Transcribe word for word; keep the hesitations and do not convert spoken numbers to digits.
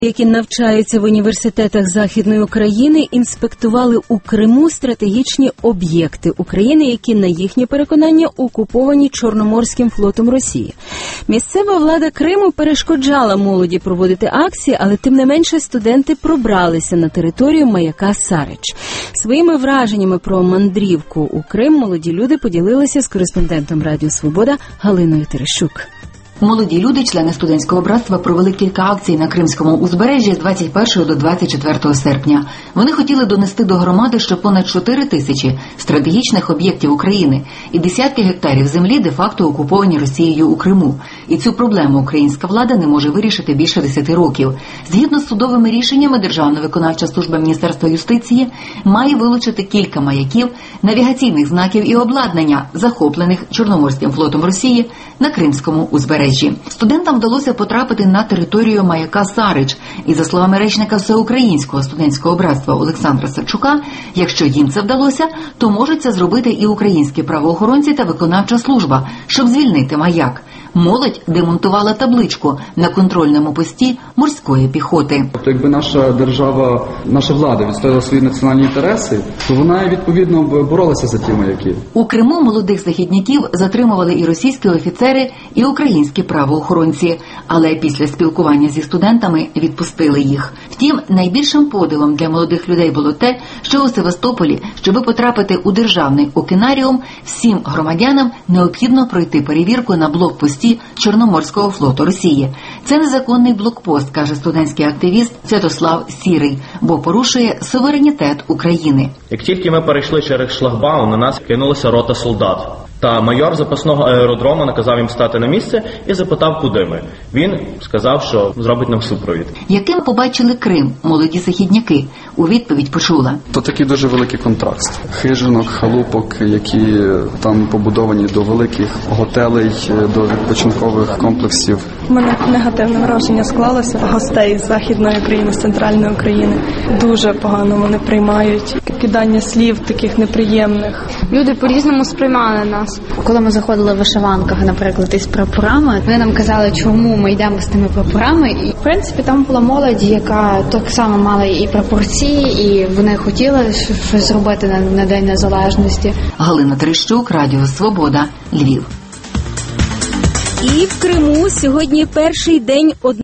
які навчаються в університетах Західної України, інспектували у Криму стратегічні об'єкти України, які, на їхнє переконання, окуповані Чорноморським флотом Росії. Місцева влада Криму перешкоджала молоді проводити акції, але тим не менше студенти пробралися на територію маяка Сарич. Своїми враженнями про мандрівку у Крим молоді люди поділилися з кореспондентом Радіо Свобода Галиною Терещук. Молоді люди, члени студентського братства, провели кілька акцій на Кримському узбережжі з двадцять першого до двадцять четвертого серпня. Вони хотіли донести до громади, що понад чотири тисячі стратегічних об'єктів України і десятки гектарів землі де-факто окуповані Росією у Криму. І цю проблему українська влада не може вирішити більше десяти років. Згідно з судовими рішеннями, Державна виконавча служба Міністерства юстиції має вилучити кілька маяків, навігаційних знаків і обладнання, захоплених Чорноморським флотом Росії на Кримському узбережжі. Студентам вдалося потрапити на територію маяка Сарич. І, за словами речника Всеукраїнського студентського братства Олександра Савчука, якщо їм це вдалося, то можуть це зробити і українські правоохоронці та виконавча служба, щоб звільнити маяк. Молодь демонтувала табличку на контрольному пості морської піхоти. Тобто, якби наша держава, наша влада відстояла свої національні інтереси, то вона, відповідно, боролася за ті маяки. У Криму молодих західняків затримували і російські офіцери, і українські правоохоронці, але після спілкування зі студентами відпустили їх. Втім, найбільшим подивом для молодих людей було те, що у Севастополі, щоб потрапити у державний океанаріум, всім громадянам необхідно пройти перевірку на блокпості Чорноморського флоту Росії. Це незаконний блокпост, каже студентський активіст Святослав Сірий, бо порушує суверенітет України. Як тільки ми перейшли через шлагбаум, на нас кинулася рота солдат. Та майор запасного аеродрому наказав їм стати на місце і запитав, куди ми. Він сказав, що зробить нам супровід. Яким побачили Крим молоді західняки? У відповідь почула. То такий дуже великий контраст. Хижинок, халупок, які там побудовані до великих готелей, до відпочинкових комплексів. У мене негативне враження склалося. Гостей з Західної України, з Центральної України дуже погано вони приймають. Кидання слів таких неприємних. Люди по-різному сприймали нас. Коли ми заходили в вишиванках, наприклад, із прапорами, вони нам казали, чому ми йдемо з тими прапорами. І, в принципі, там була молодь, яка так само мала і прапорці, і вони хотіли щось зробити на, на День Незалежності. Галина Терещук, Радіо Свобода, Львів. І в Криму сьогодні перший день одного